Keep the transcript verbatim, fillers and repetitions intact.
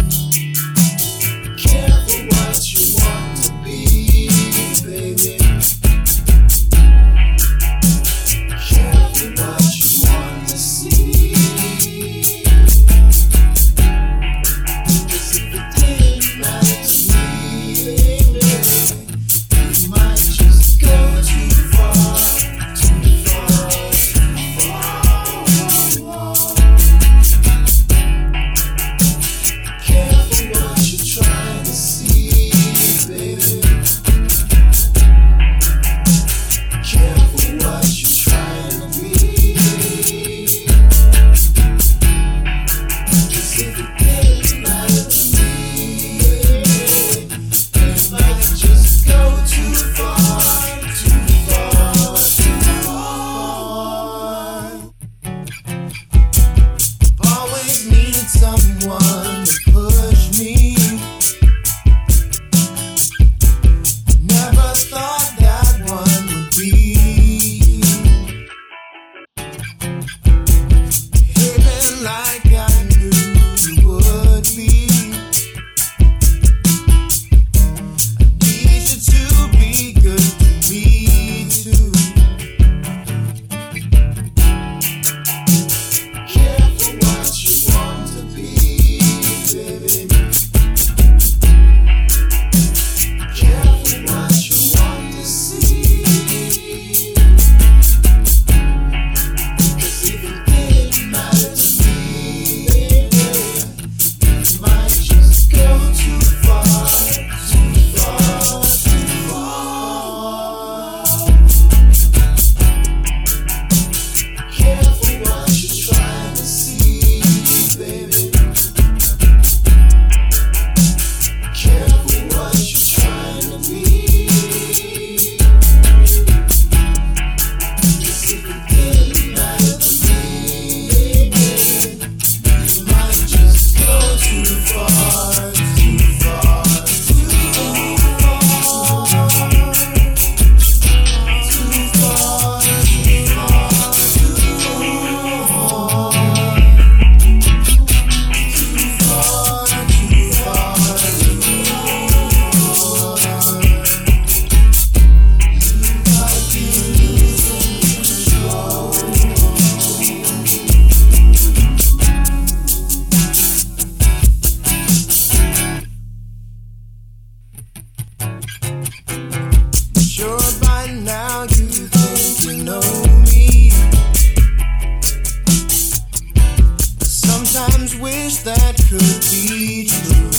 Careful what you want to be, baby. Careful what you want to see. 'Cause if it didn't matter to me, baby, you might just go too far, too far, too far. Careful what you're trying to see, baby. Careful what you're trying to be. 'Cause if it didn't matter to me, you might just go too far, too far, too far. Always need someone to push me. Never thought that one would be. Behaving like I knew you would be. I need you to be good to me too. Careful what you want to be, baby. Careful what you want to see. 'Cause if it didn't matter to me, you might just go too far, too far, too far. Careful what you're trying to see, baby. Careful what you're trying to be. 'Cause if it didn't matter to me, you might just go too far, too far, too far, too far, too far, too far. Sure, by now you think you know me. Sometimes wish that could be true.